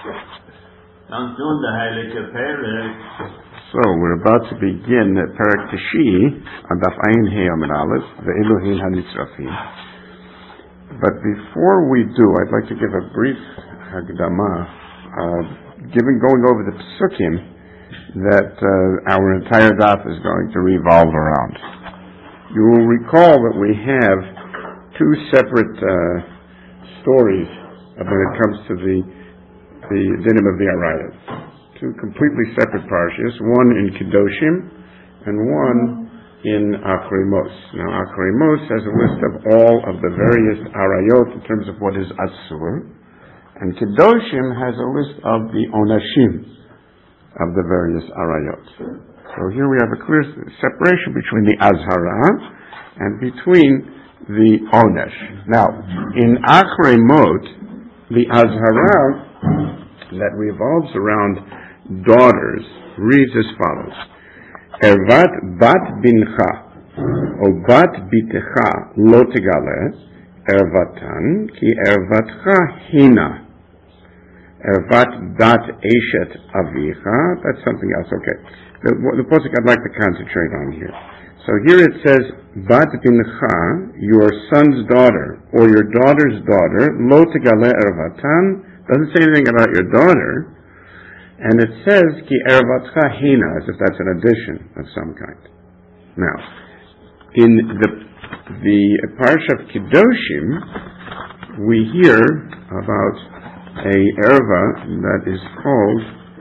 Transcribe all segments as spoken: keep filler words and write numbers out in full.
So we're about to begin Perek Tishi on Daf Ayin Hey Amud Aleph, the Elohim HaNitzrafim. But before we do, I'd like to give a brief Hagdama, uh, giving going over the Psukim that uh, our entire Daf is going to revolve around. You will recall that we have two separate uh, stories when it comes to the the dinim of the Arayot. Two completely separate parshas, one in Kedoshim and one in Achrei Mos. Now Achrei Mos has a list of all of the various Arayot in terms of what is Asur, and Kedoshim has a list of the Onashim of the various Arayot. So here we have a clear separation between the Azhara and between the Onesh. Now, in Achrei Mot, the Azhara that revolves around daughters reads as follows: Ervat bat bincha o bat bitecha lo tegale ervatan ki ervatcha hina. Ervat bat eshet avicha, that's something else. Okay, the, the posuk I'd like to concentrate on here. So here it says bat bincha, your son's daughter or your daughter's daughter, lo tegale ervatan. Doesn't say anything about your daughter, and it says ki ervatcha hina, as if that's an addition of some kind. Now, in the the parsha of Kedoshim, we hear about a erva that is called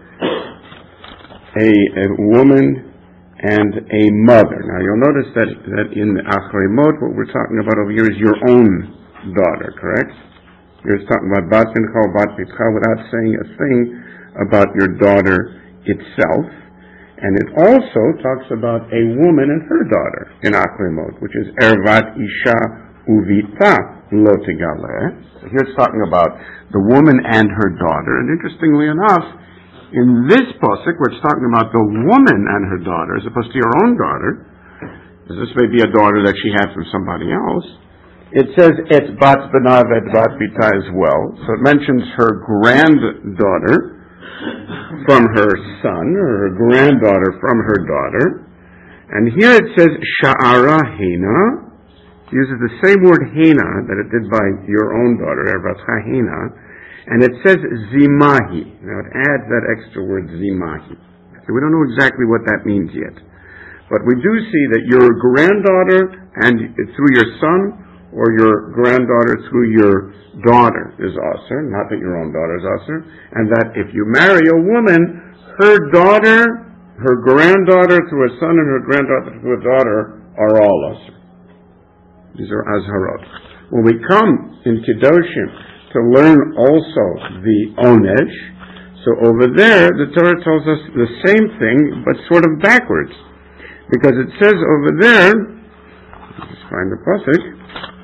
a, a woman and a mother. Now, you'll notice that that in the Achrei Mot, what we're talking about over here is your own daughter, correct? You're talking about bat bincha, bat bitcha, without saying a thing about your daughter itself. And it also talks about a woman and her daughter in Achrei Mot, which is ervat isha uvita lo tegale. So here it's talking about the woman and her daughter. And interestingly enough, in this pasuk, where it's talking about the woman and her daughter, as opposed to your own daughter, because this may be a daughter that she had from somebody else, it says et bat b'nav et bat bita as well. So it mentions her granddaughter from her son, or her granddaughter from her daughter. And here it says sha'ara hena. It uses the same word hena that it did by your own daughter, ervatcha hena. And it says zimahi. Now it adds that extra word zimahi. So we don't know exactly what that means yet. But we do see that your granddaughter and through your son, or your granddaughter through your daughter is asur, not that your own daughter is asur, and that if you marry a woman, her daughter, her granddaughter through a son and her granddaughter through a daughter are all asur. These are azharot. When we come in Kedoshim to learn also the onesh, so over there the Torah tells us the same thing, but sort of backwards. Because it says over there, let's find the pasuk,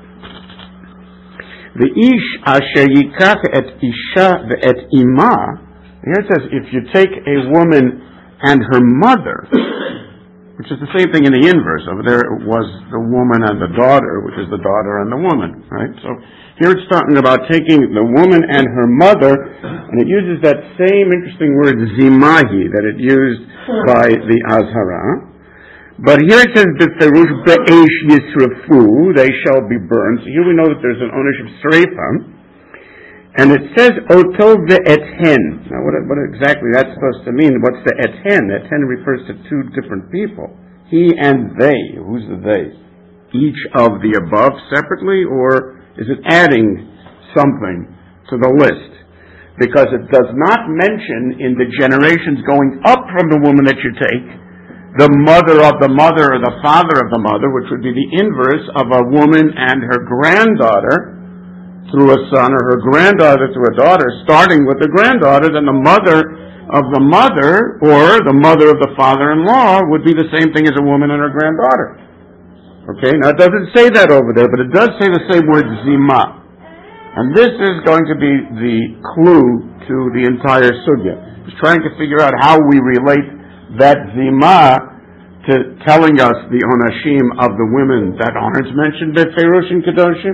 the ish asher yikach et isha ve'et ima. Here it says, if you take a woman and her mother, which is the same thing in the inverse. Over there it was the woman and the daughter, which is the daughter and the woman, right? So here it's talking about taking the woman and her mother, and it uses that same interesting word zimahi that it used by the Azhara. But here it says, "Beferush be'esh yisrafu," they shall be burned. So here we know that there's an ownership sreifa, and it says "oto ve'ethen." Now, what, what exactly that's supposed to mean? What's the ethen? Ethen refers to two different people, he and they. Who's the they? Each of the above separately, or is it adding something to the list? Because it does not mention in the generations going up from the woman that you take the mother of the mother or the father of the mother, which would be the inverse of a woman and her granddaughter through a son, or her granddaughter through a daughter, starting with the granddaughter, then the mother of the mother or the mother of the father-in-law would be the same thing as a woman and her granddaughter. Okay, now it doesn't say that over there, but it does say the same word zima. And this is going to be the clue to the entire sugya. It's trying to figure out how we relate that zima to telling us the onashim of the women that aren't mentioned by Ferush and Kedoshim,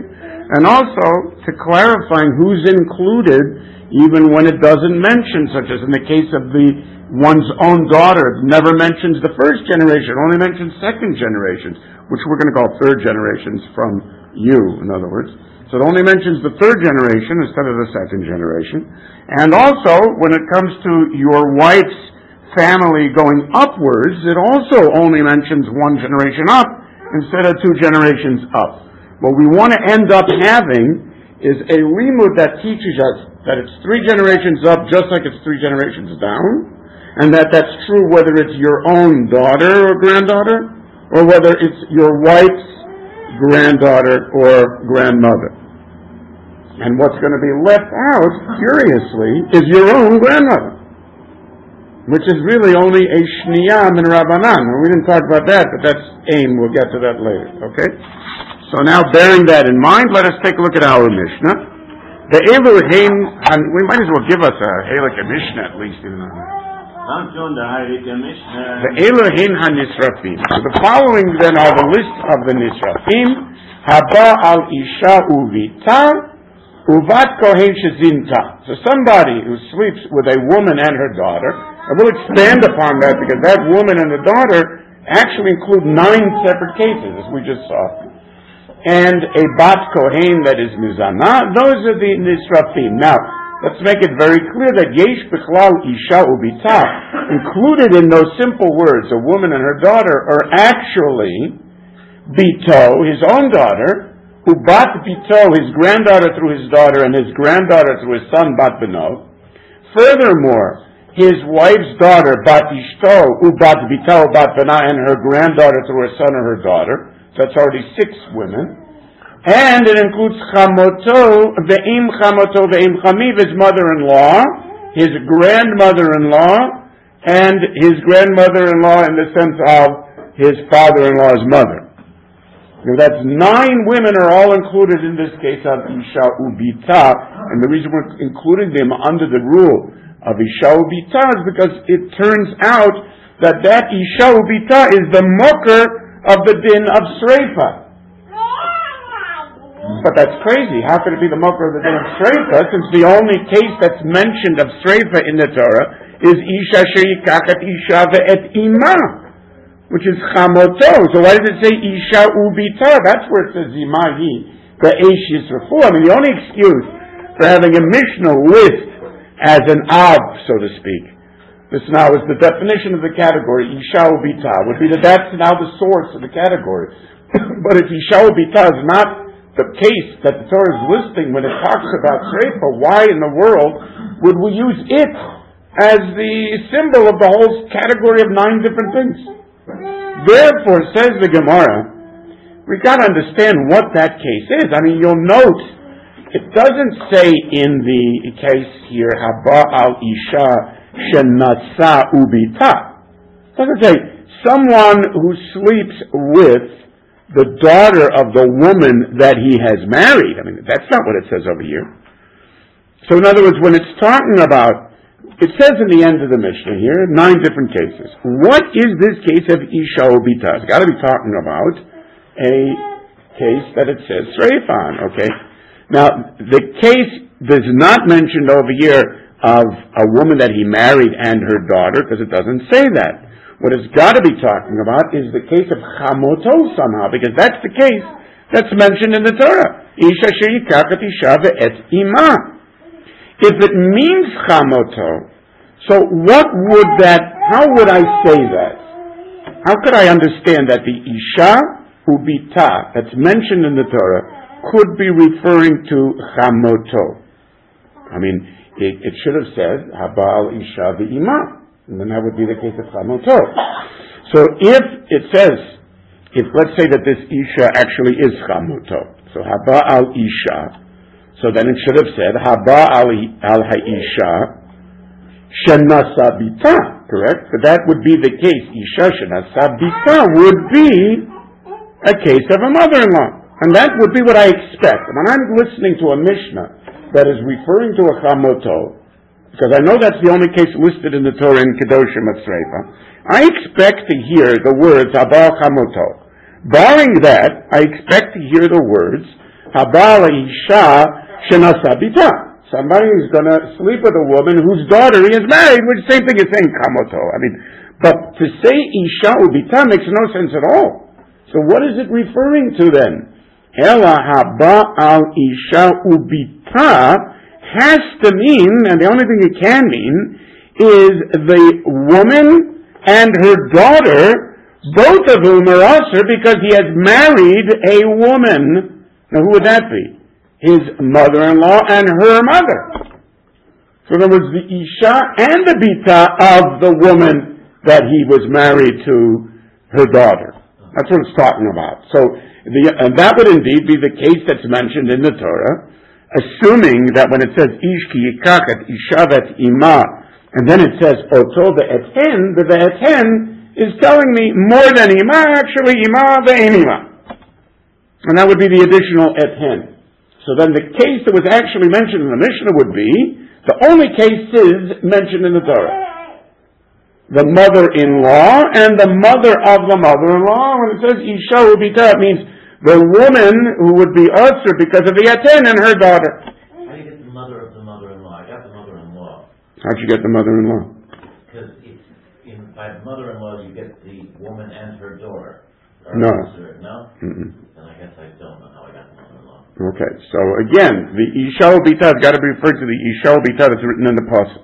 and also to clarifying who's included even when it doesn't mention, such as in the case of the one's own daughter, it never mentions the first generation, only mentions second generations, which we're going to call third generations from you, in other words. So it only mentions the third generation instead of the second generation. And also, when it comes to your wife's family going upwards, it also only mentions one generation up instead of two generations up. What we want to end up having is a limud that teaches us that it's three generations up just like it's three generations down, and that that's true whether it's your own daughter or granddaughter, or whether it's your wife's granddaughter or grandmother. And what's going to be left out, curiously, is your own grandmother, which is really only a shniyah min Rabbanan. We didn't talk about that, but that's aim. We'll get to that later, okay? So now, bearing that in mind, let us take a look at our Mishnah. The Elohim, and we might as well give us a Halakha Mishnah at least, even though. The Elohim HaNisrafim. So the following then are the list of the Nisrafim. Haba al Isha Uvita Uvat Kohen Shezinta. So somebody who sleeps with a woman and her daughter, and we'll expand upon that because that woman and the daughter actually include nine separate cases, as we just saw. And a bat kohen that is mizana, those are the nisrafim. Now, let's make it very clear that yesh bichlal isha ubita, included in those simple words, a woman and her daughter, are actually bito, his own daughter, who bat bito, his granddaughter through his daughter, and his granddaughter through his son bat beno. Furthermore, his wife's daughter bat ishto, ubat bito, bat bena, and her granddaughter through her son or her daughter. That's already six women. And it includes Chamoto, Ve'im Chamoto, Ve'im Chamiv, his mother-in-law, his grandmother-in-law, and his grandmother-in-law in the sense of his father-in-law's mother. Now that's nine women are all included in this case of Isha Ubita, and the reason we're including them under the rule of Isha Ubita is because it turns out that that Isha Ubita is the mokher of the din of Sreifa. But that's crazy. How could it be the mokher of the din of Sreifa, since the only case that's mentioned of Sreifa in the Torah is Isha she'yikachet Isha ve'et ima, which is Chamoto. So why does it say Isha ubita? That's where it says Zimahi, the Eish Yisrafu. I mean, the only excuse for having a Mishnah list as an Av, so to speak, this now is the definition of the category, Isha Ubita, would be that that's now the source of the category. But if Isha Ubita is not the case that the Torah is listing when it talks about Sreifa, why in the world would we use it as the symbol of the whole category of nine different things? Therefore, says the Gemara, we've got to understand what that case is. I mean, you'll note, it doesn't say in the case here, Haba al Isha Shenasa ubita. It doesn't say someone who sleeps with the daughter of the woman that he has married. I mean, that's not what it says over here. So in other words, when it's talking about, it says in the end of the Mishnah here, nine different cases. What is this case of Isha ubita? It's got to be talking about a case that it says Sreifan, okay? Now, the case is not mentioned over here of a woman that he married and her daughter, because it doesn't say that. What it's got to be talking about is the case of Chamoto somehow, because that's the case that's mentioned in the Torah. Isha she'yikachet Isha ve'et ima. If it means Chamoto, so what would that, how would I say that? How could I understand that the Isha ubita that's mentioned in the Torah could be referring to Chamoto? I mean, It, it should have said, Habal Isha v'ima. And then that would be the case of Chamoto. So if it says, if let's say that this Isha actually is Chamoto, so Habal Isha, so then it should have said, Habal al Ha'isha Shenasa Bita, correct? But that would be the case. Isha Shenasa Bita would be a case of a mother-in-law. And that would be what I expect. When I'm listening to a Mishnah that is referring to a Chamoto, because I know that's the only case listed in the Torah in Kedoshim at Sreifa, I expect to hear the words Haba Chamoto. Barring that, I expect to hear the words Habala isha shenasa bita. Somebody who's going to sleep with a woman whose daughter he is married, which same thing as saying kamoto. I mean, but to say isha ubita makes no sense at all. So what is it referring to then? Ela haba al isha ubita has to mean, and the only thing it can mean, is the woman and her daughter, both of whom are usher because he has married a woman. Now who would that be? His mother-in-law and her mother. So in other words, the isha and the bita of the woman that he was married to, her daughter. That's what it's talking about. So the, and that would indeed be the case that's mentioned in the Torah, assuming that when it says ish ki yikach et isha vet ima, and then it says oto ve'eten, the ve'eten is telling me more than ima, actually ima ve'enima. And that would be the additional eten. So then the case that was actually mentioned in the Mishnah would be the only cases mentioned in the Torah. The mother-in-law and the mother of the mother-in-law. When it says isha ubita, it means the woman who would be usher because of the eten and her daughter. How do you get the mother of the mother-in-law? I got the mother-in-law. How'd you get the mother-in-law? Because it's in, by the mother-in-law you get the woman and her daughter. No. Usher. No? Mm-mm. Then I guess I don't know how I got the mother-in-law. Okay, so again, the isha ubita has got to be referred to the isha ubita that's written in the pasuk.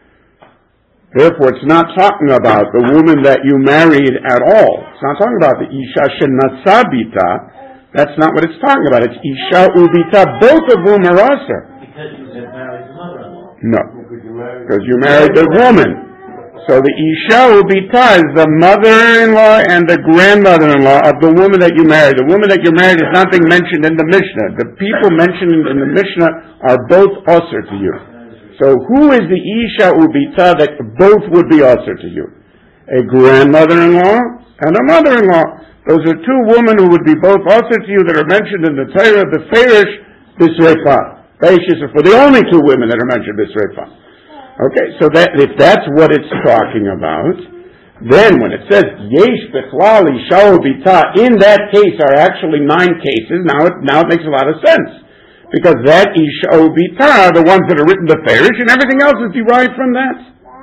Therefore, it's not talking about the woman that you married at all. It's not talking about the isha shenasa bita. That's not what it's talking about. It's isha ubita, both of whom are usher. Because you had married the mother-in-law. No, because you married the woman. So the isha ubita is the mother-in-law and the grandmother-in-law of the woman that you married. The woman that you married is nothing mentioned in the Mishnah. The people mentioned in the Mishnah are both usher to you. So who is the isha ubita that both would be usher to you? A grandmother-in-law and a mother-in-law. Those are two women who would be both usher to you that are mentioned in the Torah, the Ferish, Bisrefa. Ferish are for the only two women that are mentioned Bisrefa. Okay, so that if that's what it's talking about, then when it says Yesh Bechlal Isha ubita, in that case are actually nine cases. Now it now it makes a lot of sense. Because that Isha ubita are the ones that are written to Ferish, and everything else is derived from that.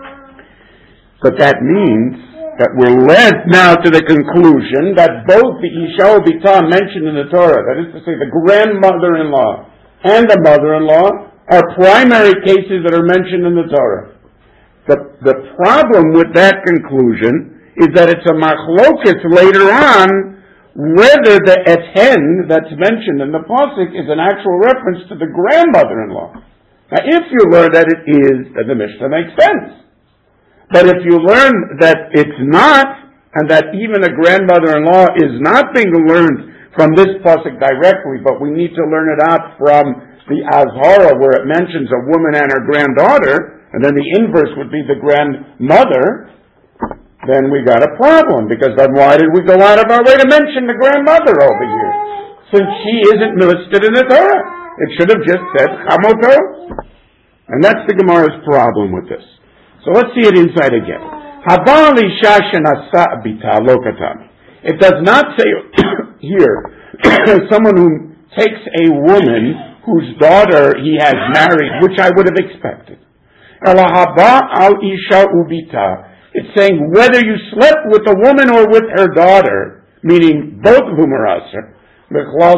But that means that we're led now to the conclusion that both the Isha ubita mentioned in the Torah, that is to say the grandmother-in-law and the mother-in-law, are primary cases that are mentioned in the Torah. The, the problem with that conclusion is that it's a machloket later on whether the eten that's mentioned in the pasuk is an actual reference to the grandmother-in-law. Now, if you learn that it is, then the Mishnah makes sense. But if you learn that it's not, and that even a grandmother-in-law is not being learned from this pasuk directly, but we need to learn it out from the Azhara, where it mentions a woman and her granddaughter, and then the inverse would be the grandmother, then we got a problem, because then why did we go out of our way to mention the grandmother over here? Since she isn't listed in the Torah. It should have just said Chamoto. And that's the Gemara's problem with this. So let's see it inside again. Habal isha shenasa bita lo katan. It does not say here, someone who takes a woman whose daughter he has married, which I would have expected. Ela haba al isha ubita. It's saying whether you slept with a woman or with her daughter, meaning both of whom are usher. Now,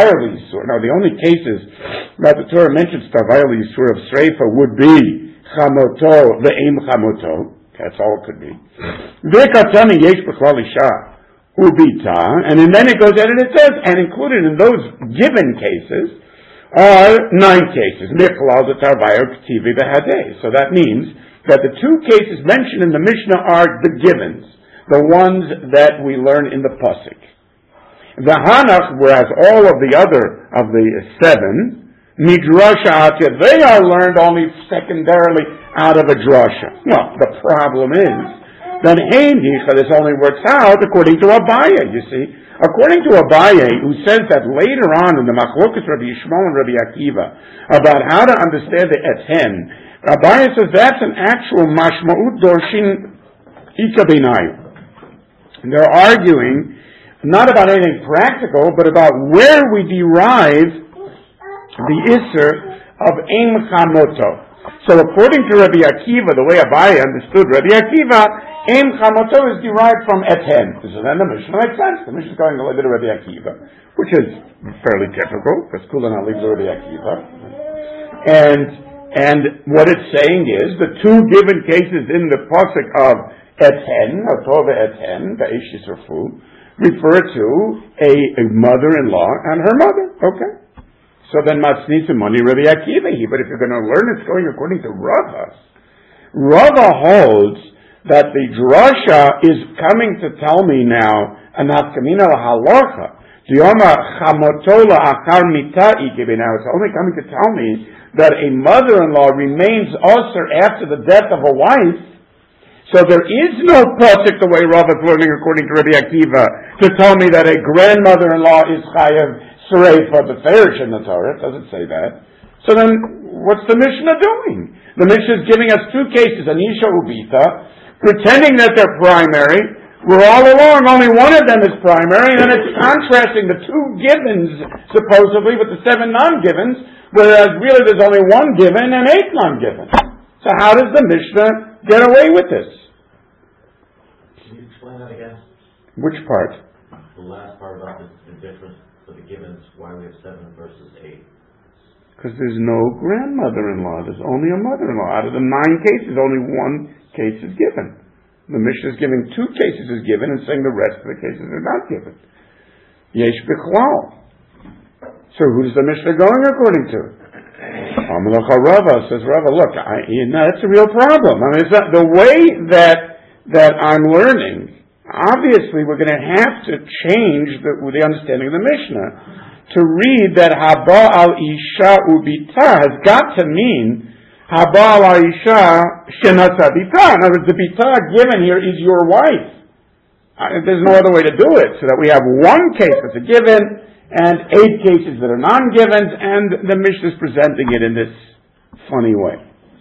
the only cases that the Torah mentions Tarvayel Yisur of Sreifa would be Chamoto, the Aim Chamoto. That's all it could be. V'katani yesh b'chlal isha ubita, and then it goes ahead and it says, and included in those given cases are nine cases. Mikhlal the Tarvayel K'tivi v'hadeh. So that means that the two cases mentioned in the Mishnah are the givens, the ones that we learn in the pasuk. The Hanach, whereas all of the other of the seven, midrasha atya, they are learned only secondarily out of a drasha. Well, the problem is that hein hicha, this only works out according to Abaye, you see. According to Abaye, who says that later on in the Machlokas Rabbi Yishmael and Rabbi Akiva about how to understand the eten, Abaye says that's an actual mashma'ut dorshin ikabenayu. And they're arguing not about anything practical, but about where we derive the Isser of Ein Chamoto. So according to Rabbi Akiva, the way Abaye understood Rabbi Akiva, Ein Chamoto is derived from Eten. So then the Mishnah makes sense. The Mishnah is going a little bit of Rabbi Akiva, which is fairly typical, because Kulana leaves Rabbi Akiva. And and what it's saying is, the two given cases in the pasuk of Eten, of Tova Eten, the Eish Yisrafu, refer to a, a mother-in-law and her mother. Okay. So then Matznitzim money Rabbi Akiva here, but if you're going to learn it's going according to Rava, Rava holds that the drasha is coming to tell me now an hafkamina halacha. Dioma chamotola akar mitai now it's only coming to tell me that a mother-in-law remains usher after the death of a wife. So there is no pasuk the way Rava is learning according to Rabbi Akiva to tell me that a grandmother-in-law is chayav Surei for the Farish in the Torah. It doesn't say that. So then, what's the Mishnah doing? The Mishnah is giving us two cases, Anisha Ubita, pretending that they're primary. We're all along, only one of them is primary, and then it's contrasting the two givens, supposedly, with the seven non-givens, whereas really there's only one given and eight non-givens. So how does the Mishnah get away with this? Can you explain that again? Which part? The last part about the, the difference for the givens, why we have seven versus eight. Because there's no grandmother-in-law. There's only a mother-in-law. Out of the nine cases, only one case is given. The Mishnah is giving two cases is given and saying the rest of the cases are not given. Yesh bichlal. So who's the Mishnah going according to? Amalacha Rava says, Rava, look, I, you know, that's a real problem. I mean, it's not, the way that that I'm learning, obviously, we're going to have to change the, the understanding of the Mishnah to read that Haba al Isha ubita has got to mean Haba al Isha shenasa bita. In other words, the bita given here is your wife. Uh, there's no other way to do it. So that we have one case that's a given and eight cases that are non-givens, and the Mishnah is presenting it in this funny way.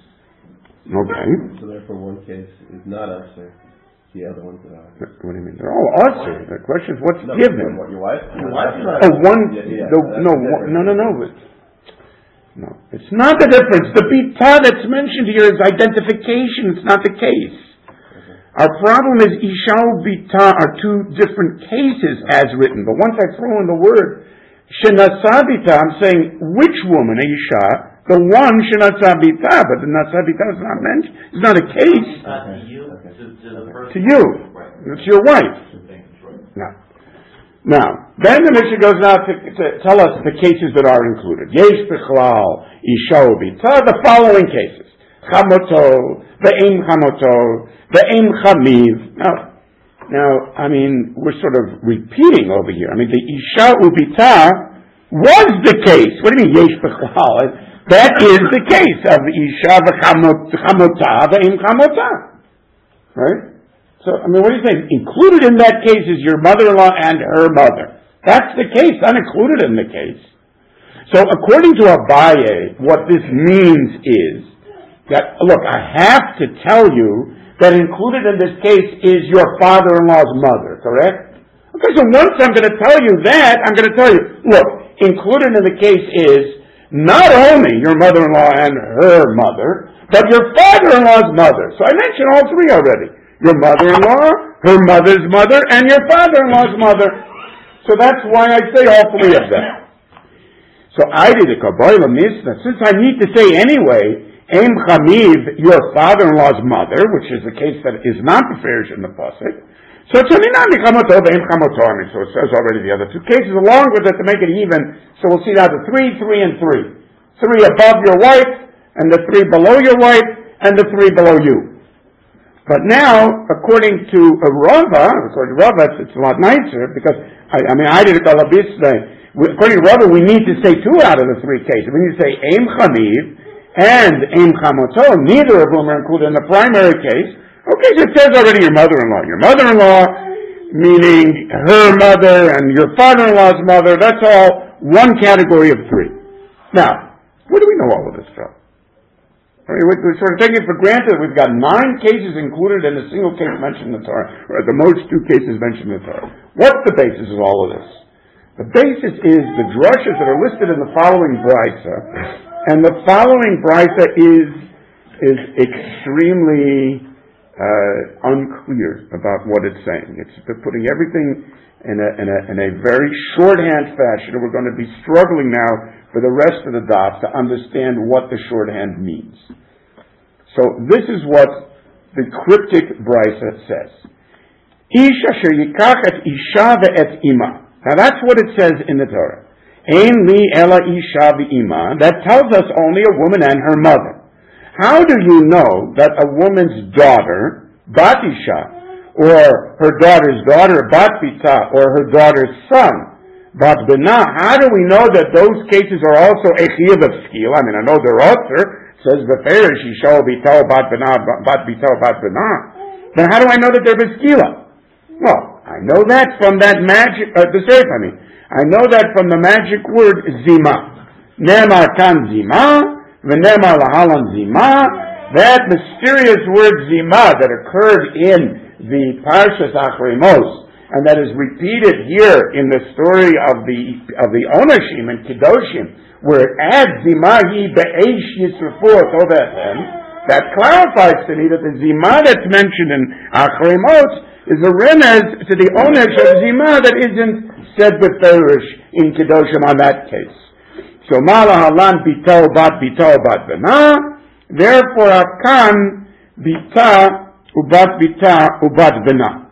Okay. So therefore, one case is not answer. The other ones that are. What do you mean? They're all usher. The question is what's No, given. What, your wife? Your wife is not. Oh, one. Yeah, yeah, the, that's no, the one, no, no, no. But, no, it's not the difference. The bita that's mentioned here is identification. It's not the case. Okay. Our problem is isha bita are two different cases as written. But once I throw in the word shenasabita, I'm saying which woman, isha. The one shenasabita, but the nasabita is not mentioned. It's not a case. Not to you, to, to the person. To you. Right. It's your wife. Now, now, then the Mishnah goes now to, to tell us the cases that are included. Yesh bichlal, isha ubita, the following cases. Chamoto, the ein chamoto, the ein chamiv. Now, now, I mean, we're sort of repeating over here. I mean, the isha ubita was the case. What do you mean, yesh bichlal? That is the case of the isha v'chamota v'im chamota, right? So, I mean, what do you say? Included in that case is your mother-in-law and her mother. That's the case, not included in the case. So, according to Abaye, what this means is that, look, I have to tell you that included in this case is your father-in-law's mother, correct? Okay, so once I'm going to tell you that, I'm going to tell you, look, included in the case is not only your mother-in-law and her mother, but your father-in-law's mother. So I mentioned all three already. Your mother-in-law, her mother's mother, and your father-in-law's mother. So that's why I say all three of them. So I did a kaboila misna. Since I need to say anyway, Em Chamiv, your father-in-law's mother, which is the case that is not the farish in the pasuk. So it's only not Chamoto, Em Chamoto. I mean, so it says already the other two cases along with it to make it even. So we'll see now the three, three, and three. Three above your wife, and the three below your wife, and the three below you. But now, according to Rava, according to Rava, it's, it's a lot nicer because I, I mean I did a kalabisna. According to Rava, we need to say two out of the three cases. We need to say Em Chamiv and Em Chamoto. Neither of them are included in the primary case. Okay, so it says already your mother-in-law. Your mother-in-law, meaning her mother and your father-in-law's mother, that's all one category of three. Now, where do we know all of this from? I mean, we're sort of taking it for granted that we've got nine cases included in a single case mentioned in the Torah, or at the most two cases mentioned in the Torah. What's the basis of all of this? The basis is the drushas that are listed in the following brisa, and the following brisa is is extremely uh, unclear about what it's saying. It's putting everything in a, in a in a very shorthand fashion, and we're going to be struggling now for the rest of the daf to understand what the shorthand means. So this is what the cryptic brisa says. Isha asher yikach et isha ve'et ima. Now that's what it says in the Torah. Ein li ela isha ve'ima. That tells us only a woman and her mother. How do you know that a woman's daughter, bat isha, or her daughter's daughter, bat bita, or her daughter's son, bat bina? How do we know that those cases are also echiv of skill? I mean, I know they're also says beferish isha bita bat bina, bat bita bat bina. But how do I know that they're beskila? Well, I know that from that magic, uh, the seif, I mean. I know that from the magic word zima. Nemar kan zima, v'nemar lahalan zima. That mysterious word zima that occurred in the Parshas Achrei Mos, and that is repeated here in the story of the of the Onashim and Kedoshim, where it adds zimahi be'esh yisrafu tovethem, that clarifies to me that the zima that's mentioned in Achrei Mos is a remez to the onesh of zima that isn't said beferish in Kedoshim on that case. So mala halan bito bat bito bat bena. Therefore, akan bita ubat bita ubat bena.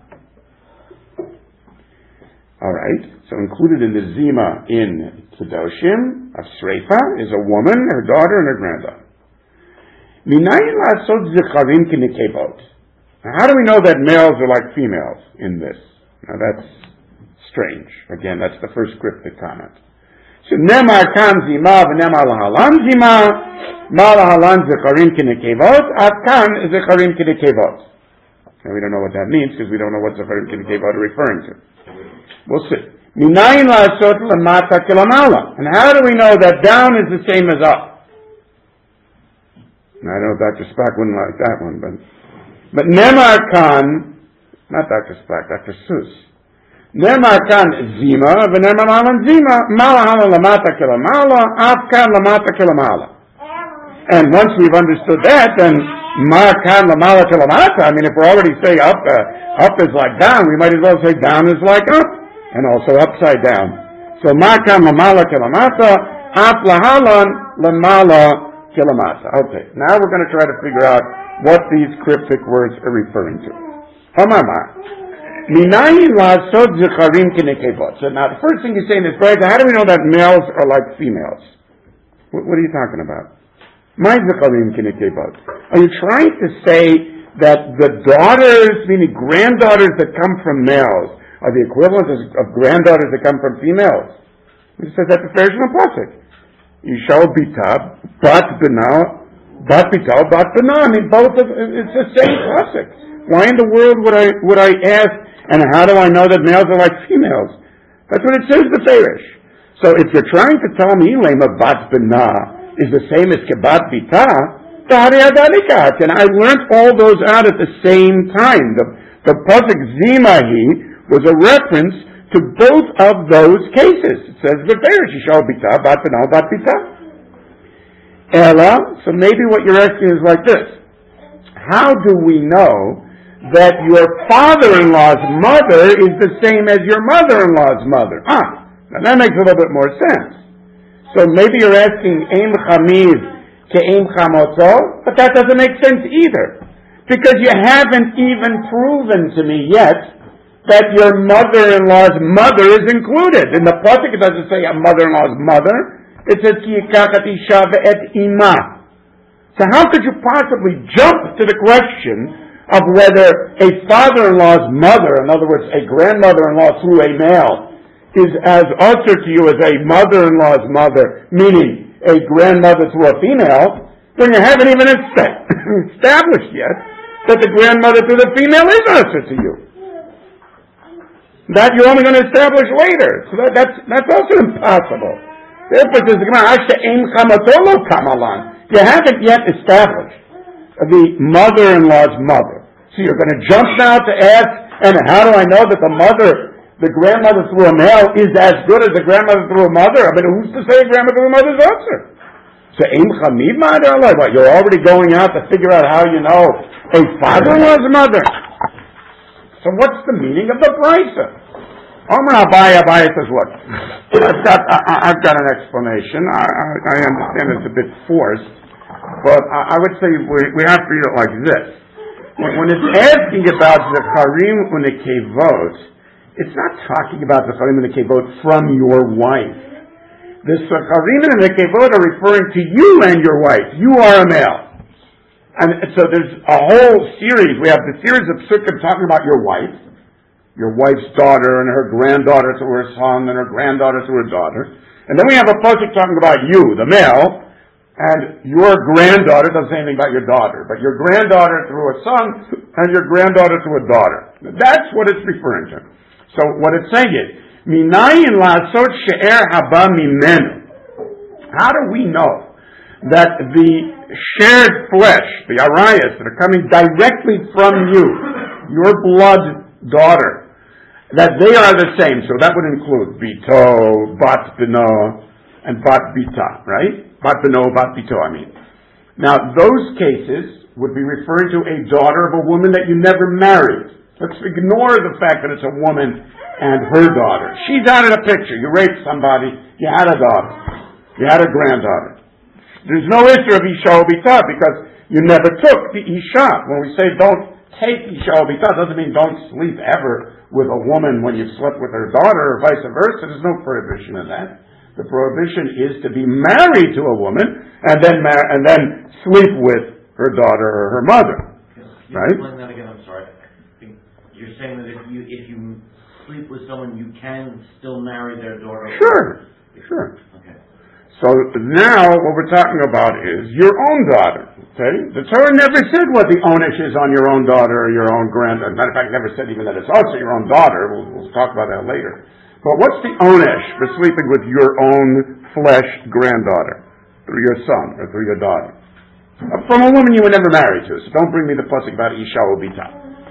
All right. So included in the zima in Kedoshim, a sreifa is a woman, her daughter, and her granddaughter. Minayin la'asot zecharim k'nikevot. How do we know that males are like females in this? Now that's strange. Again, that's the first cryptic comment. So nemar kan zima v'nemar lahalan zima, ma lahalan zecharim k'nikevot, akan zecharim k'nikevot. Now we don't know what that means because we don't know what zecharim k'nikevot are referring to. We'll see. Minayin la'asot lamata kilamala. And how do we know that down is the same as up? Now, I don't know if Doctor Spock wouldn't like that one, but But Nemar Khan, not Doctor Spock, Doctor Seuss. Nemar Khan Zima, v'nemar Alan Zima, Malahala Lamata Kilamala, Afkan Lamata Kilamala. And once we've understood that, then Mar Khan Lamala Kilamata, I mean, if we're already saying up, uh, up is like down, we might as well say down is like up, and also upside down. So Mar Khan Lamala Kilamata, Af Lahalan Lamala Kilamata. Okay, now we're going to try to figure out what these cryptic words are referring to. Hamama. Minayin la'asot zecharim k'nekevot. So now the first thing you say in this phrase, how do we know that males are like females? What, what are you talking about? My zecharim k'nekevot. Are you trying to say that the daughters, meaning granddaughters that come from males, are the equivalent of, of granddaughters that come from females? It says that the version of Pasuk. Yishal bita, bat bina, bat bita, bat bina. I mean, both of, it's the same Pasuk. Why in the world would I, would I ask, and how do I know that males are like females? That's what it says, the Farish. So if you're trying to tell me, lema bat bina is the same as kebat bita, and I learned all those out at the same time. The, the Pasuk zimahi was a reference to both of those cases. It says the Farish, yishal bita, bat bina, bat bita. Ella, so maybe what you're asking is like this. How do we know that your father-in-law's mother is the same as your mother-in-law's mother? Ah, now that makes a little bit more sense. So maybe you're asking, Eim chamiz ke'eim chamotzo, but that doesn't make sense either. Because you haven't even proven to me yet that your mother-in-law's mother is included. In the pasuk, it doesn't say a mother-in-law's mother. It says, ki yikachat isha ve'et ima. So how could you possibly jump to the question of whether a father-in-law's mother, in other words, a grandmother-in-law through a male, is as usher to you as a mother-in-law's mother, meaning a grandmother through a female, when you haven't even established yet that the grandmother through the female is usher to you. That you're only going to establish later. So that, that's, that's also impossible. Therefore, it says, you haven't yet established the mother-in-law's mother. So you're going to jump now to ask, and how do I know that the mother the grandmother through a male is as good as the grandmother through a mother. I mean, who's to say a grandmother through a mother's answer? So, what, you're already going out to figure out how you know a father-in-law's mother. So what's the meaning of the brisa? Omer Abaye, Abaye says, look, I've got, I, I've got an explanation. I, I, I understand it's a bit forced, but I, I would say we, we have to read it like this. When, when it's asking about the Charim Unekevot, it's not talking about the Charim Unekevot from your wife. The Charim Unekevot are referring to you and your wife. You are a male. And so there's a whole series. We have the series of Sukkim talking about your wife, your wife's daughter and her granddaughter to her son and her granddaughter to her daughter. And then we have a pasuk talking about you, the male, and your granddaughter doesn't say anything about your daughter, but your granddaughter through a son and your granddaughter to a daughter. That's what it's referring to. So what it's saying is, Minayin la'asot she'er haba mimenu. How do we know that the shared flesh, the arayas that are coming directly from you, your blood daughter, that they are the same? So that would include bito, bat bino, and bat bita, right? Bat bino, bat bito, I mean. Now, those cases would be referring to a daughter of a woman that you never married. Let's ignore the fact that it's a woman and her daughter. She's out of the picture. You raped somebody, you had a daughter, you had a granddaughter. There's no issue of Isha Obita because you never took the Isha. When we say don't take Isha Obita, it doesn't mean don't sleep ever with a woman when you've slept with her daughter or vice versa. There's no prohibition in that. The prohibition is to be married to a woman and then mar- and then sleep with her daughter or her mother. Can you right? explain that again? I'm sorry. You're saying that if you if you sleep with someone, you can still marry their daughter? Sure, sure. Okay. So now what we're talking about is your own daughter. Okay? The Torah never said what the onish is on your own daughter or your own granddaughter. Matter of fact, never said even that it's also your own daughter. We'll, we'll talk about that later. But what's the onish for sleeping with your own flesh granddaughter through your son or through your daughter? From a woman you were never married to. So don't bring me the pasuk about Isha Obita.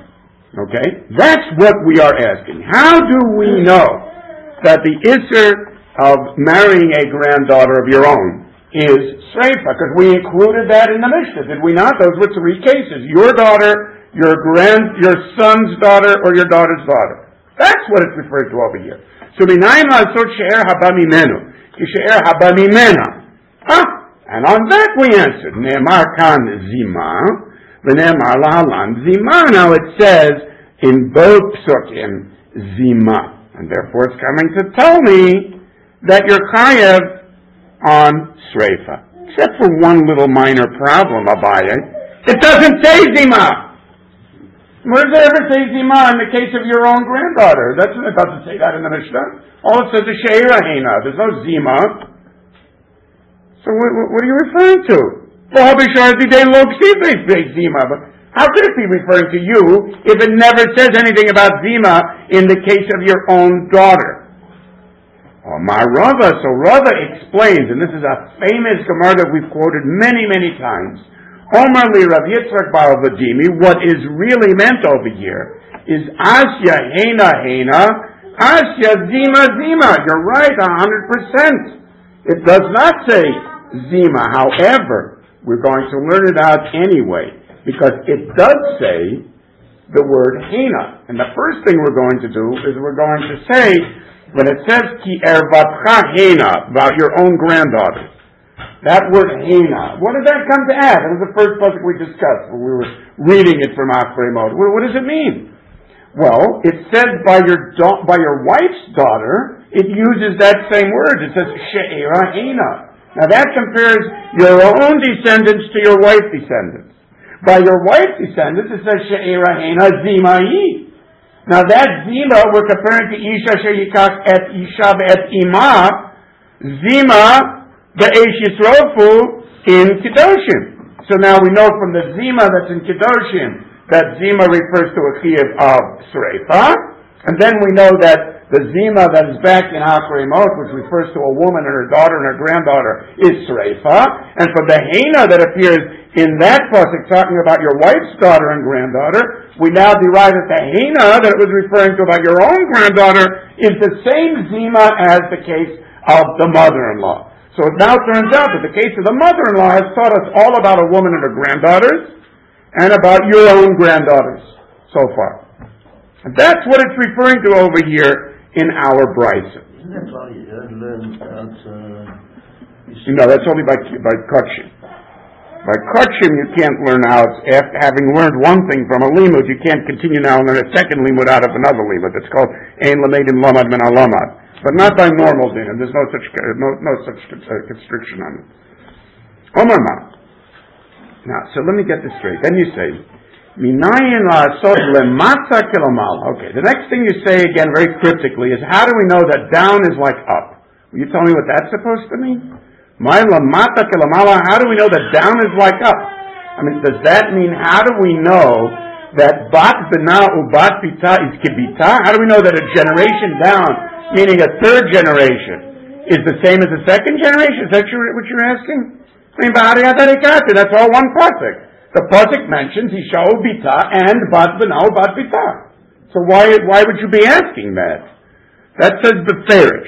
Okay? That's what we are asking. How do we know that the Isser of marrying a granddaughter of your own is Sreifa? Because we included that in the Mishnah, did we not? Those were three cases. Your daughter, your grand, your son's daughter, or your daughter's daughter. That's what it's referred to over here. So, Minayim la'asot she'er haba mimenu, ki she'er haba mimena. Huh? And on that we answered, Ne'emar kan zima, v'ne'emar lahalan zima. Now it says in both psukim, zima. And therefore it's coming to tell me that you're chayev on sreifa. Except for one little minor problem, Abaye. It doesn't say zima. Where does it ever say zima in the case of your own granddaughter? That's, it doesn't say that in the Mishnah. All it says is she'era hina. There's no zima. So what, what are you referring to? Well, but how could it be referring to you if it never says anything about zima in the case of your own daughter? Oh, my Rava. So Rava explains, and this is a famous Gemara that we've quoted many, many times. Omar li Rav Yitzchak bar Vadimi, what is really meant over here is Asya Hena Hena, Asya Zima Zima. You're right, a hundred percent. It does not say Zima. However, we're going to learn it out anyway, because it does say the word Hena. And the first thing we're going to do is we're going to say, when it says Ki ervatcha Hena, about your own granddaughter, that word Hena, what did that come to add? That was the first pasuk we discussed when we were reading it from Achrei Mode. What does it mean? Well, it says by your da- by your wife's daughter, it uses that same word. It says She'era Hena. Now that compares your own descendants to your wife's descendants. By your wife's descendants, it says She'era Hena Zimai. Now that Zima, we're comparing to Isha She'yikach et Isha et Ima, Zima, the Eish Yisrofu in Kedoshim. So now we know from the Zima that's in Kedoshim that Zima refers to a chiyuv of Sreifa, and then we know that The zima that is back in Achrei Mos, which refers to a woman and her daughter and her granddaughter, is sreifa. And from the hena that appears in that pasuk talking about your wife's daughter and granddaughter, we now derive that the hena that it was referring to about your own granddaughter is the same zima as the case of the mother-in-law. So it now turns out that the case of the mother-in-law has taught us all about a woman and her granddaughters and about your own granddaughters so far. And that's what it's referring to over here in our brisa. Isn't that why you had to learn about, uh, No, that's only by by kutshim. By kutshim, you can't learn out, after having learned one thing from a limud, you can't continue now and learn a second limud out of another limud. It's called ein lamedim lamad min alamad. But not by normal din, and there's no such no, no such uh, constriction on it. Omar ma. Now, so let me get this straight. Then you say, minayin la'asot lemata kilomal. Okay, the next thing you say again very cryptically is, how do we know that down is like up? Will you tell me what that's supposed to mean? My lamata kilomala, how do we know that down is like up? I mean, does that mean, how do we know that bat bina u bat bita is kibita? How do we know that a generation down, meaning a third generation, is the same as the second generation? Is that what you're asking? I mean, that's all one pasuk. The pasuk mentions Isha u bita and bat bina u bat bita. So why why would you be asking that? That says the ferish.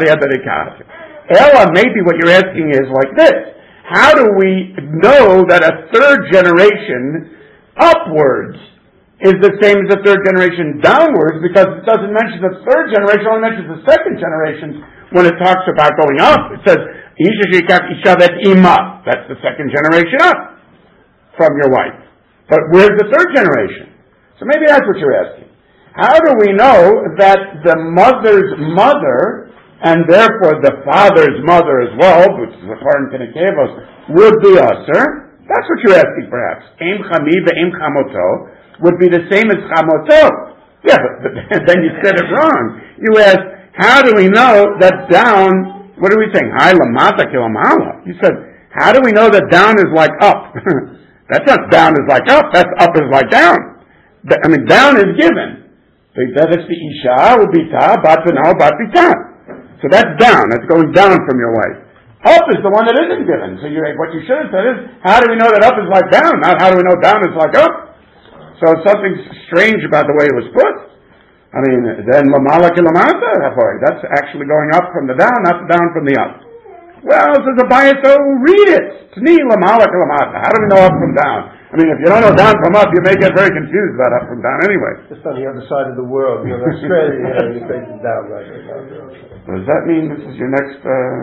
Ella, maybe what you're asking is like this. How do we know that a third generation upwards is the same as the third generation downwards? Because it doesn't mention the third generation, it only mentions the second generation when it talks about going up. It says, Isha shikach isha vet ima. That's the second generation up from your wife. But where's the third generation? So maybe that's what you're asking. How do we know that the mother's mother, and therefore the father's mother as well, which is according to the Kevos, would be usher? That's what you're asking, perhaps. Em chami ve'em chamoto would be the same as chamoto. Yeah, but, but then you said it wrong. You asked, how do we know that down, what are we saying? Hai lamata kilomala. You said, how do we know that down is like up? That's not down is like up, that's up is like down. I mean, down is given. That's the isha, ubita, bat b'nao, bat bita. So that's down. That's going down from your wife. Up is the one that isn't given. So you, what you should have said is, how do we know that up is like down? Not how do we know down is like up? So something strange about the way it was put. I mean, then lamala kilamata, that's actually going up from the down, not down from the up. Well, says the bias, so read it. Tni lamala kilamata. How do we know up from down? I mean, if you don't know down from up, you may get very confused about up from down anyway. Just on the other side of the world, you know, Australia, you know, you face it down right now. Does that mean this is your next,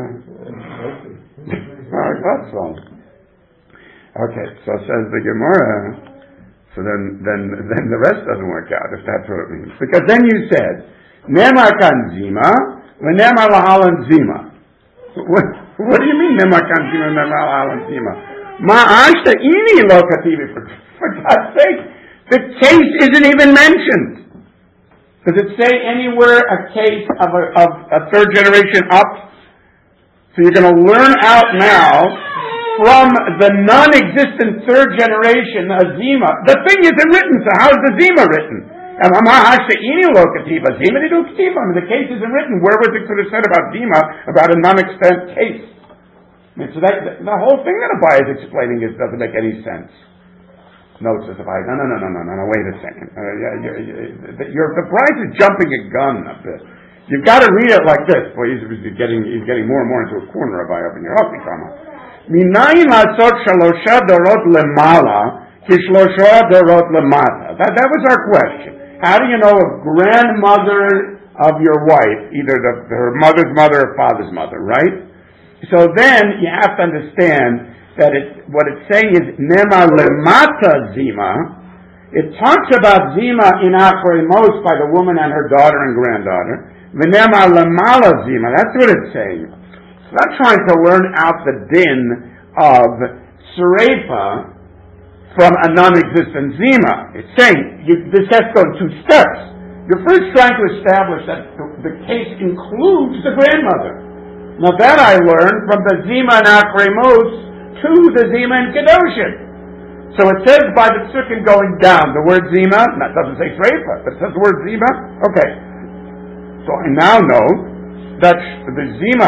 uh... I thought so. Okay, so says the Gemara, so then, then, then the rest doesn't work out, if that's what it means. Because then you said, Nemar kan zima, v'nemar lahalan zima. What, what do you mean, Nemar kan zima, v'nemar lahalan zima? Ma'ashta ini lo kativi, for God's sake, the case isn't even mentioned. Does it say anywhere a case of a, of a third generation up? So you're going to learn out now from the non-existent third generation, a zima. The thing isn't written, so how's the zima written? Ma'ashta ini lo kativa, zima nidu kativa. I mean, the case isn't written. Where was it could have said about zima, about a non-extant case? I mean, so that, the whole thing that Abai is explaining is, doesn't make any sense. No, says Abai, no, no, no, no, no, no, no, wait a second. Uh, you're, you're, you're, the bride is jumping a gun a bit. You've got to read it like this. Boy, he's, he's getting he's getting more and more into a corner, Abai, up in your office. Minayin la'asot shalosha dorot lemala kishlosha dorot lemata. That, that was our question. How do you know a grandmother of your wife, either the, her mother's mother or father's mother, right? So then you have to understand that it, what it's saying is Nema lemata zima. It talks about zima in Achrei Mos by the woman and her daughter and granddaughter. V'nema lemala zima. That's what it's saying. It's not trying to learn out the din of sreifa from a non-existent zima. It's saying you, this has to go in two steps. You're first trying to establish that the, the case includes the grandmother. Now that I learned from the Zima and Achrei Mos to the Zima and Kedoshim. So it says by the Psukim going down, the word Zima, that doesn't say Sreifa, but it says the word Zima. Okay. So I now know that the Zima,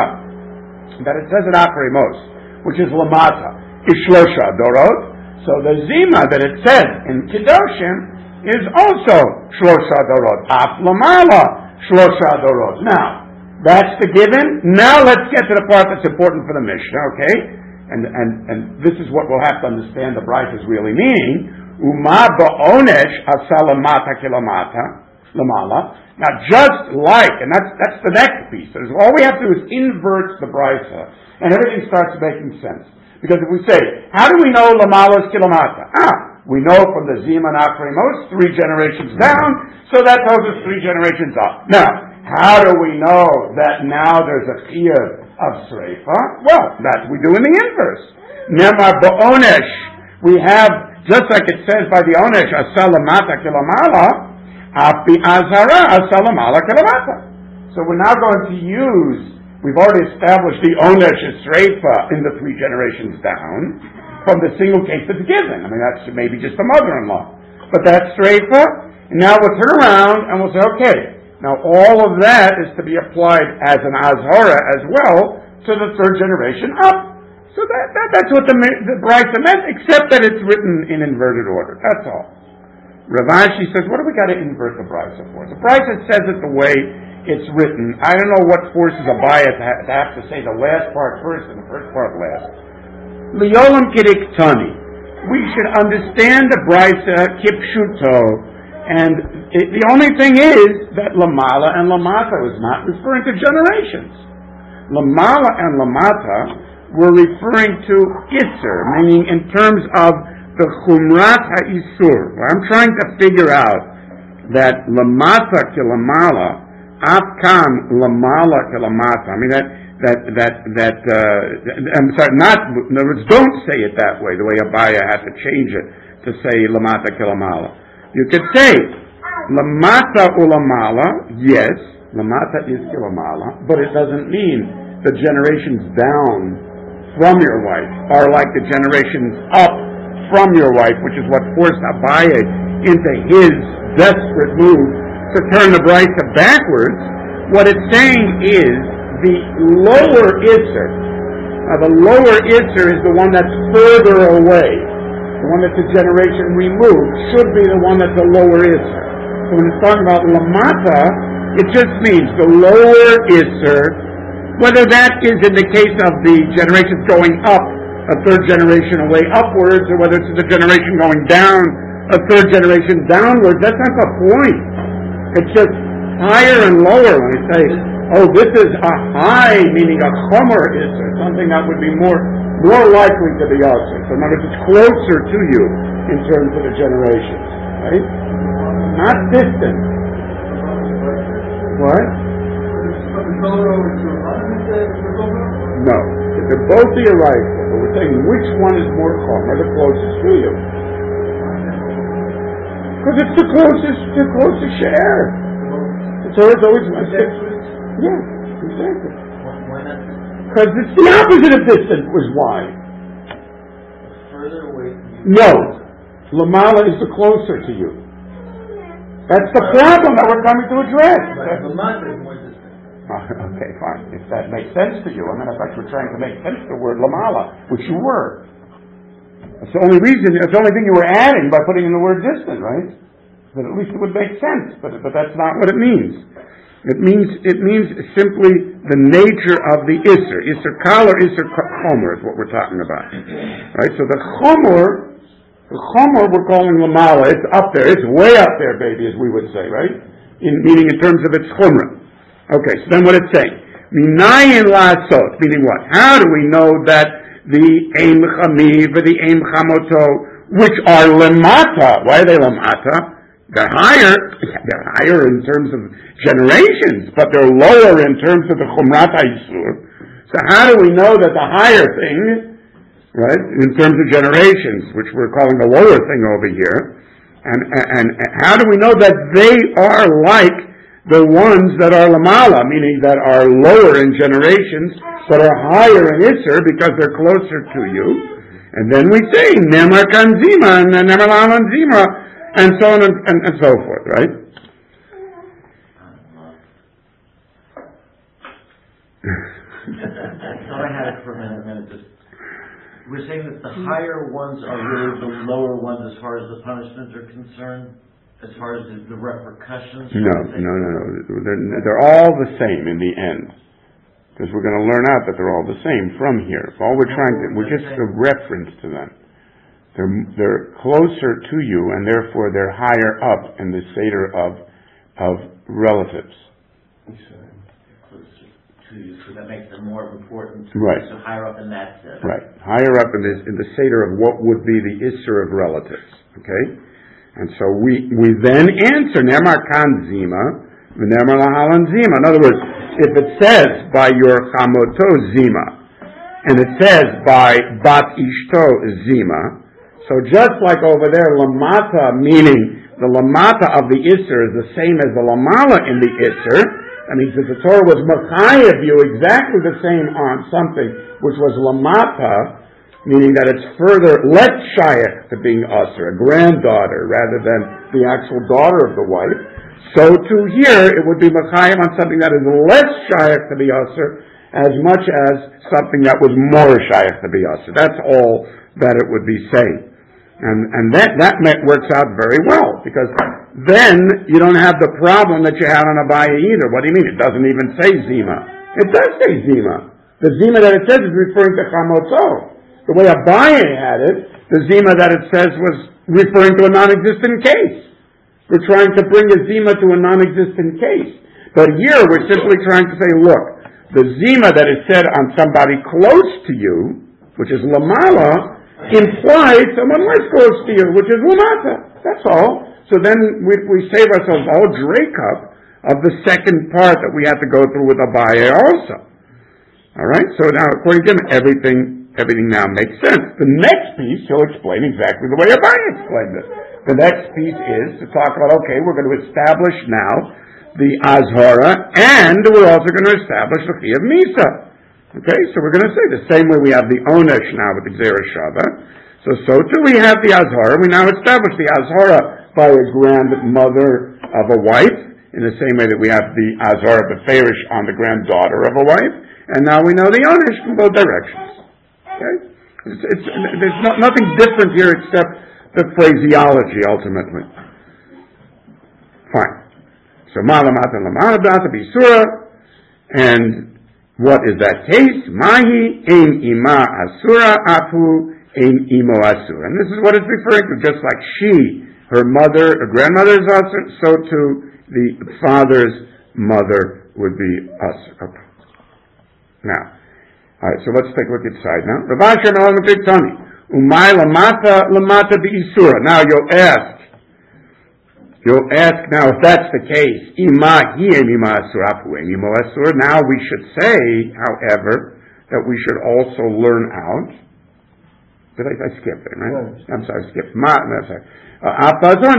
that it says in Achrei Mos, which is Lamata, is Shlosha Dorot. So the Zima that it says in Kedoshim is also Shlosha Dorot. Af Lamala Shlosha Dorot. Now, that's the given. Now let's get to the part that's important for the Mishnah, okay? And and and this is what we'll have to understand the Braita is really meaning. Uma ba'onesh asalamata kilamata lamala. Now, just like, and that's that's the next piece. There's, all we have to do is invert the Braita, and everything starts making sense. Because if we say, how do we know lamala is kilamata? Ah, we know from the Zima and Achrei Mos, three generations down, so that tells us three generations up. Now, how do we know that now there's a chiyuv of sreifa? Well, that we do in the inverse. Nemar ba'onesh, we have, just like it says by the onesh, asalamata kilamala, api azara asalamala kilamata. So we're now going to use, we've already established the onesh is sreifa in the three generations down, from the single case that's given. I mean, that's maybe just a mother-in-law. But that's sreifa, and now we'll turn around and we'll say, okay, now all of that is to be applied as an azhara as well to the third generation up. So that, that that's what the, the Braita meant, except that it's written in inverted order. That's all. Rav Ashi says, what do we got to invert the Braita for? The Braita says it the way it's written. I don't know what forces a bias to have to, have to say the last part first and the first part last. Liyolam kiriktani. We should understand the Braita kipshuto, and it, the only thing is that Lamala and Lamata was not referring to generations. Lamala and Lamata were referring to Isser, meaning in terms of the Chumrat HaIsur. I'm trying to figure out that Lamata ki Lamala, Afkan Lamala ki Lamata. I mean that that that that uh, I'm sorry, not in other words, don't say it that way, the way Abaya had to change it to say Lamata ki Lamala. You could say Lamata ulamala, yes, Lamata is ki Lamala, but it doesn't mean the generations down from your wife are like the generations up from your wife, which is what forced Abaye into his desperate move to turn the Braita backwards. What it's saying is the lower Isser, now the lower Isser is the one that's further away, the one that's a generation removed, should be the one that's a lower Isser. So when it's talking about Lamata, it just means the lower Isser, whether that is in the case of the generations going up, a third generation away upwards, or whether it's the generation going down, a third generation downwards, that's not the point. It's just higher and lower. When we say, oh, this is a high, meaning a chomer isser, something that would be more more likely to be usher. So in other words, it's closer to you in terms of the generations, right? Not distant. What? No. They're both the arrival, but we're saying which one is more chomer, the closest to you. Because it's the closest, the closest share. So it's always one six. Yeah, exactly. Why not? Because it's the opposite of distant was why. Further away from you. No. Lamala is the closer to you. That's the problem that we're coming to address. Right. Lamata is more distant. Uh, okay, fine. If that makes sense to you. I mean, I thought you were trying to make sense of the word Lamala, which you were. That's the only reason, that's the only thing you were adding by putting in the word distant, right? But at least it would make sense, but but that's not what it means. It means it means simply the nature of the Isser. Isser Kal or Isser Chomer is what we're talking about. Right? So the Chomer, the Chomer we're calling Lamala, it's up there, it's way up there, baby, as we would say, right? In meaning in terms of its Chumrah. Okay, so then what it's saying? Minayin Lasot, meaning what? How do we know that the Eim Chamiv or the Eim Chamoto, which are Lamata, why are they Lamata? They're higher, they're higher in terms of generations, but they're lower in terms of the Chumrat HaIsur. So how do we know that the higher thing, right, in terms of generations, which we're calling the lower thing over here, and, and, and how do we know that they are like the ones that are Lamala, meaning that are lower in generations, but are higher in Isser because they're closer to you? And then we say, Nemar Kanzima, and Nemar Lalanzima, and so on and, and, and so forth, right? I thought I had it for a minute, and then it just... We're saying that the higher ones are really the lower ones as far as the punishments are concerned? As far as the, the repercussions? No, no, no, no. They're, they're all the same in the end. Because we're going to learn out that they're all the same from here. All we're trying to... We're just a reference to them. They're, they're closer to you, and therefore they're higher up in the Seder of, of relatives. So that makes them more important. Right. So higher up in that set. Right. Higher up in the, in the Seder of what would be the Isser of relatives. Okay? And so we, we then answer, Nemar kan zima, v'nemar lahalan zima. In other words, if it says by your chamoto zima, and it says by bat ishto zima, so just like over there, lamata, meaning the lamata of the Isser is the same as the lamala in the Isser. That means that the Torah was machayev you exactly the same on something which was lamata, meaning that it's further less shayach to being usher, a granddaughter, rather than the actual daughter of the wife. So too here, it would be machayev on something that is less shayach to be usher, as much as something that was more shayach to be usher. That's all that it would be saying. And, and that, that works out very well, because then you don't have the problem that you had on Abaya either. What do you mean? It doesn't even say Zima. It does say Zima. The Zima that it says is referring to Chamotzo. The way Abaya had it, the Zima that it says was referring to a non-existent case. We're trying to bring a Zima to a non-existent case. But here we're simply trying to say, look, the Zima that is said on somebody close to you, which is Lamala, implies someone less close to you, which is Lamata. That's all. So then we, we save ourselves all drake-up of the second part that we have to go through with Abaye also. Alright? So now, according to him, everything, everything now makes sense. The next piece, he'll explain exactly the way Abaye explained it. The next piece is to talk about, okay, we're going to establish now the Azhara, and we're also going to establish the Chi of Misa. Okay, so we're going to say the same way we have the Onesh now with the Gzera Shava. So, so too we have the Azhara. We now establish the Azhara by a grandmother of a wife, in the same way that we have the Azhara Beferish on the granddaughter of a wife. And now we know the Onesh from both directions. Okay? It's, it's, there's no, nothing different here except the phraseology, ultimately. Fine. So, Malamata Lamalabata Bisura, and what is that case? Mahi ein ima asura apu ein imo asura. And this is what it's referring to, just like she, her mother, her grandmother is asur, so too the father's mother would be asur. Now, alright, so let's take a look inside now. Rav Asher Me'al Tani, umay lamata lamata bi'isura. Now you'll ask, You'll ask now if that's the case. Now we should say, however, that we should also learn out. Did I, I skip it, right? Right. I'm sorry, I skipped. Ma, no, sorry. Fine.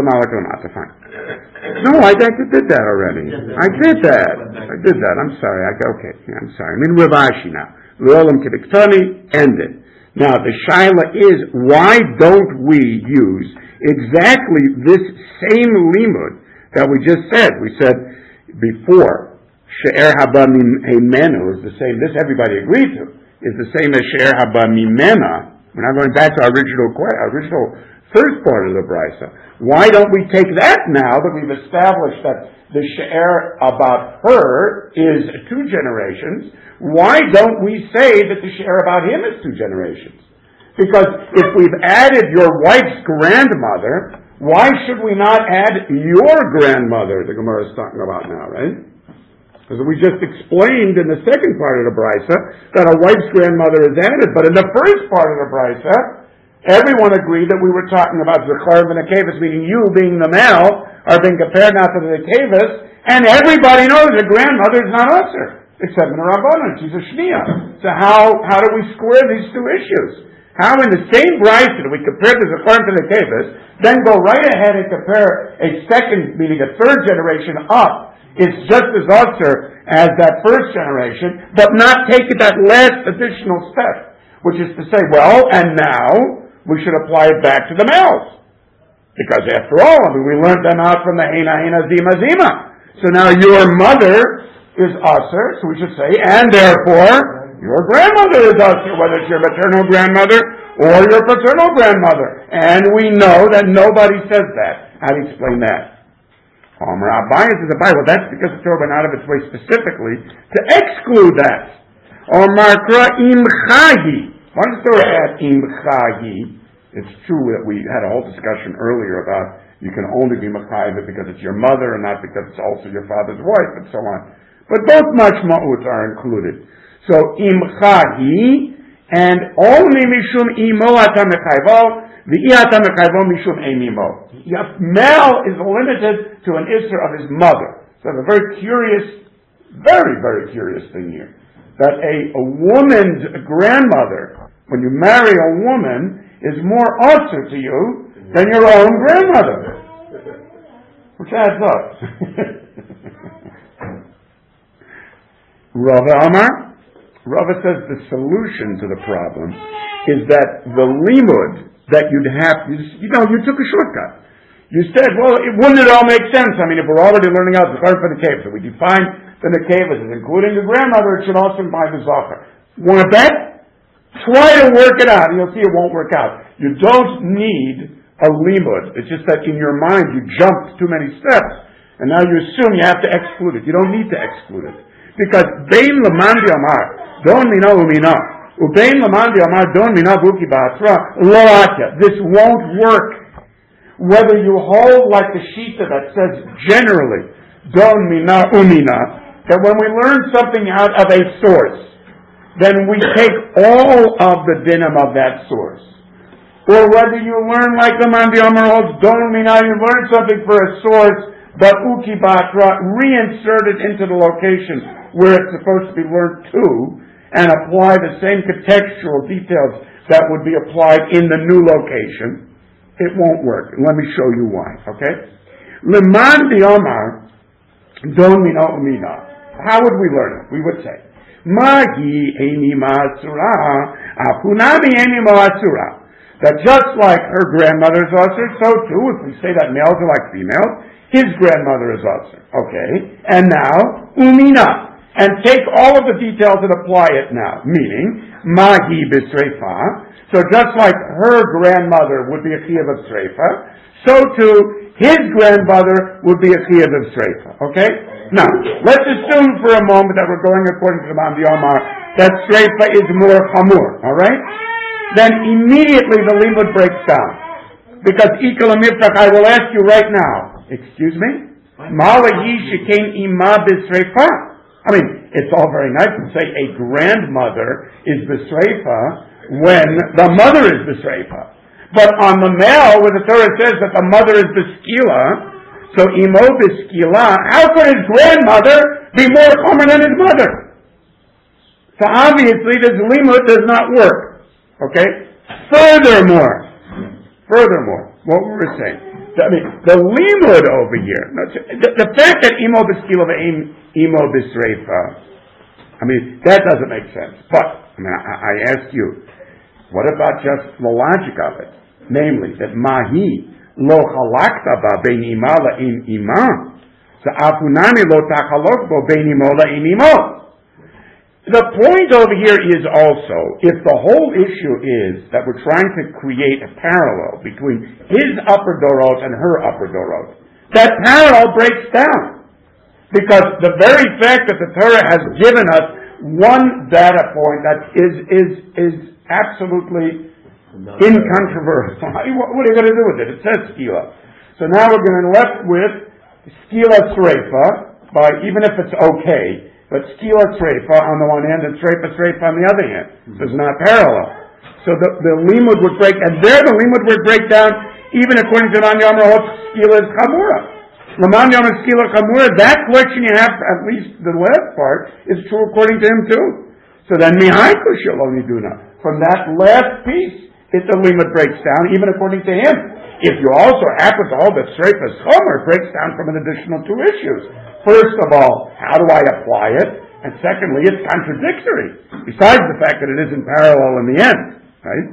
No, I, I did that already. I did that. I did that. I'm sorry. I, okay, I'm sorry. I'm in Rav Ashi now. L'olam k'diktani, ended. Now, the shaila is, why don't we use exactly this same limud that we just said? We said before, she'er haba mimenu is the same, this everybody agreed to, is the same as she'er haba mimena. We're not going back to our original, original first part of the brisa. Why don't we take that now that we've established that the she'er about her is two generations? Why don't we say that the she'er about him is two generations? Because if we've added your wife's grandmother, why should we not add your grandmother, the Gemara is talking about now, right? Because we just explained in the second part of the brisa that a wife's grandmother is added, but in the first part of the brisa, everyone agreed that we were talking about Zechar and Akevis, meaning you being the male are being compared now to the Akevis, and everybody knows the grandmother is not usher. Except in the Rabbanan, she's a Shniya. So how, how do we square these two issues? How in the same brisa do we compare the Zechar to the Kevis, then go right ahead and compare a second, meaning a third generation up, it's just as usher as that first generation, but not take it that last additional step, which is to say, well, and now we should apply it back to the males. Because after all, I mean, we learned them out from the Hena Hena Zima Zima. So now your mother is usher, so we should say, and therefore, your grandmother is usher, whether it's your maternal grandmother or your paternal grandmother. And we know that nobody says that. How do you explain that? Omer Abaye says, Abaye, well, that's because the Torah went out of its way specifically to exclude that. Omer Kra Imchahi. Why does the Torah add Imchahi? It's true that we had a whole discussion earlier about you can only be Machayiv because it's your mother and not because it's also your father's wife and so on. But both mashma'ut are included. So Imchahi and only Mishum Imo Ata Mechayvo, the Ata Mechayvo Mishum Emimo. Male is limited to an Isser of his mother. So a very curious, very, very curious thing here. That a, a woman's grandmother, when you marry a woman, is more usher to you than your own grandmother. Which adds up. Rava Amar, Rava says the solution to the problem is that the limud that you'd have, you know, you took a shortcut. You said, well, it, wouldn't it all make sense? I mean, if we're already learning out the Zachar for the cave, so we define the Nekevas as including the grandmother, it should also imply the Zachar. Want to bet? Try to work it out, and you'll see it won't work out. You don't need a limud. It's just that in your mind you jumped too many steps, and now you assume you have to exclude it. You don't need to exclude it. Because Bein Lamandi Amar, Don Mina Umina, Ubein Lamandi Amar, Don Mina Buki Ba'atra, Lo Atya. This won't work. Whether you hold like the Shita that says generally, Don Mina Umina, that when we learn something out of a source, then we take all of the dinim of that source. Or whether you learn like the Mandi Amar holds, Don Mina, you learn something for a source, but Uki Batra, reinsert it into the location where it's supposed to be learned to, and apply the same contextual details that would be applied in the new location. It won't work. Let me show you why, okay? Leman Omar, Don Mina Umina. How would we learn it? We would say, Magi Eini Ma'asura, Apunami Eini Ma'asura. That just like her grandmother is usher, so too, if we say that males are like females, his grandmother is usher. Okay? And now, Umina. And take all of the details and apply it now. Meaning, Magi B'Sreifa. So just like her grandmother would be a Chiyuv of Sreifa, so too, his grandmother would be a Chiyuv of Sreifa. Okay? Now, let's assume for a moment that we're going according to the Mandi Omar, that Sreifa is more Chamur. Alright? Then immediately the limud breaks down. Because Ikal Miftach, I will ask you right now, excuse me? Malahi Shekain Ima B'Sreifa. I mean, it's all very nice to say a grandmother is B'Sreifa when the mother is B'Sreifa. But on the male, where the Torah says that the mother is B'Skila, so Imo B'Skila, how could his grandmother be more common than his mother? So obviously this limud does not work. Okay? Furthermore, furthermore, what we were saying, I mean, the limud over here, the, the fact that Imo B'Skila Imo B'Sreifa, I mean, that doesn't make sense. But, I mean, I, I ask you, what about just the logic of it? Namely, that Mahi lo halakta ba bein ima la in ima, so afunami lo tachalok bo bein imo la in imo. The point over here is also, if the whole issue is that we're trying to create a parallel between his upper dorot and her upper dorot, that parallel breaks down. Because the very fact that the Torah has given us one data point that is is is absolutely incontrovertible. What are you going to do with it? It says skila. So now we're going to be left with skila sreifa, by even if it's okay, but skila sreifa on the one hand and sreifa sreifa on the other hand. So it's not parallel. So the, the limud would break, and there the limud would break down even according to Man Yamar skila is chamura. Laman Yom Skila Chamura, that collection you have, at least the last part, is true according to him too. So then Mihaiku shall only do now. From that last piece, it the limud breaks down, even according to him. If you also happen to hold that Sreifas Chomer, it breaks down from an additional two issues. First of all, how do I apply it? And secondly, it's contradictory. Besides the fact that it isn't parallel in the end. Right?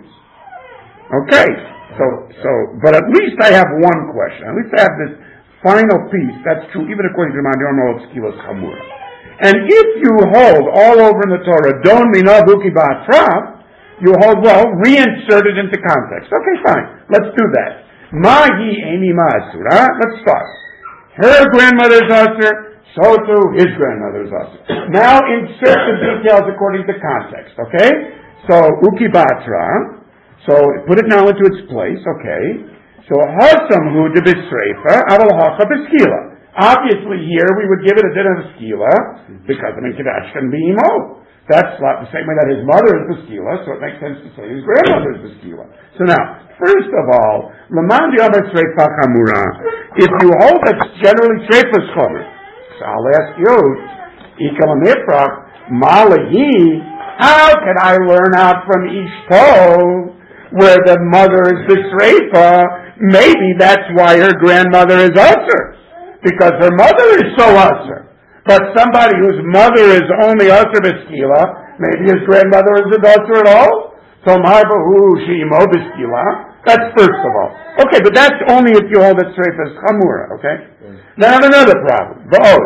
Okay. So, so, but at least I have one question. At least I have this final piece, that's true even according to Mandi Omar of Skilas Chamura. And if you hold all over in the Torah, Don Mina Buki Ba'atra, you hold, well, reinsert it into context. Okay, fine. Let's do that. Mahi Eni Ma'asura. Let's start. Her grandmother's usher, so too his grandmother's usher. Now insert the details according to context, okay? So, Uki Ba'atra. So, put it now into its place, okay? So, Hasamhu de Bisrefa, Aval Hacha Beskila. Obviously here we would give it a din of Skila, because I mean, Kedash can be Imo. That's not the same way that his mother is the skila, so it makes sense to say his grandmother is the skila. So now, first of all, Laman Di'amar Sreifa Chamura, if you hold that generally Sreifa's chomer, so I'll ask you, Ikal Nifrak, Malahi, how can I learn out from Ishto, where the mother is the Sreifa? Maybe that's why her grandmother is usher, because her mother is so usher. But somebody whose mother is only Asr B'skila, maybe his grandmother isn't Asr at all? So Marbahu Shimo B'skila. That's first of all. Okay, but that's only if you hold that Sreifa is Chamura, okay? Now I have another problem. V'od.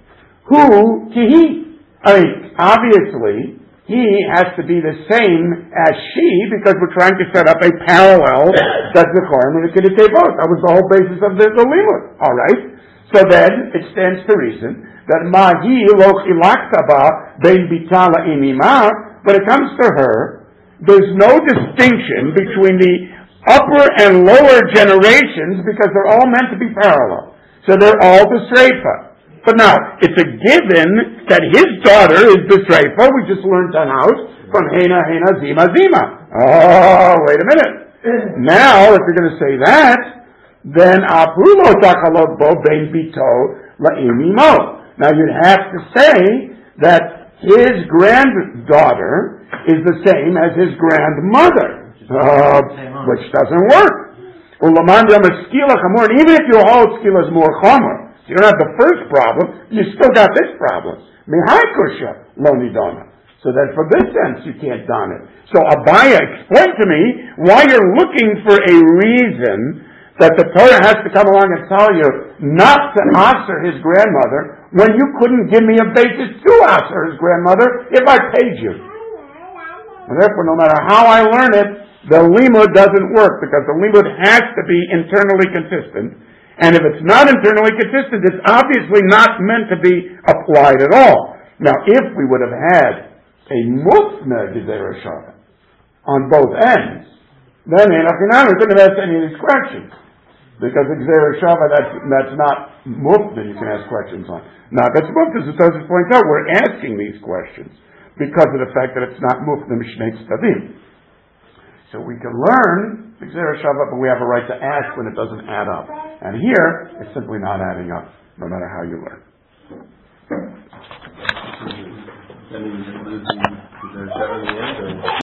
Who Kihi? I mean, obviously, he has to be the same as she because we're trying to set up a parallel that's the Chorim and the Kiddutei Vot. That was the whole basis of the, the Limud. Alright? So then, it stands to reason that Mahi lo chilaktaba bein bitala imima, when it comes to her, there's no distinction between the upper and lower generations because they're all meant to be parallel. So they're all B'sreifa. But now, it's a given that his daughter is B'sreifa. We just learned that out from Hena, Hena, Zima, Zima. Oh, wait a minute. Now, if you're going to say that, then Apulo takalot bo bein bito la'imimo. Now you'd have to say that his granddaughter is the same as his grandmother, uh, which doesn't work. Even if you hold skila is more chomer, so you don't have the first problem, you still got this problem. Mihaikusha lo nidona. So that for this sense you can't don it. So Abaya, explain to me why you're looking for a reason that the Torah has to come along and tell you not to answer his grandmother when you couldn't give me a basis to answer his grandmother if I paid you. And therefore, no matter how I learn it, the limud doesn't work because the limud has to be internally consistent. And if it's not internally consistent, it's obviously not meant to be applied at all. Now, if we would have had a mufna gezerah shava on both ends, then in Achinam we couldn't have asked any of these questions. Because Gezerah Shava, that's, that's not mufna you can ask questions on. Now, that's mufna, as Tosfos points out, we're asking these questions because of the fact that it's not mufna mishnei tzadim. So we can learn Gezerah Shava, but we have a right to ask when it doesn't add up. And here, it's simply not adding up, no matter how you learn. That means losing Gezerah Shava in the end, or?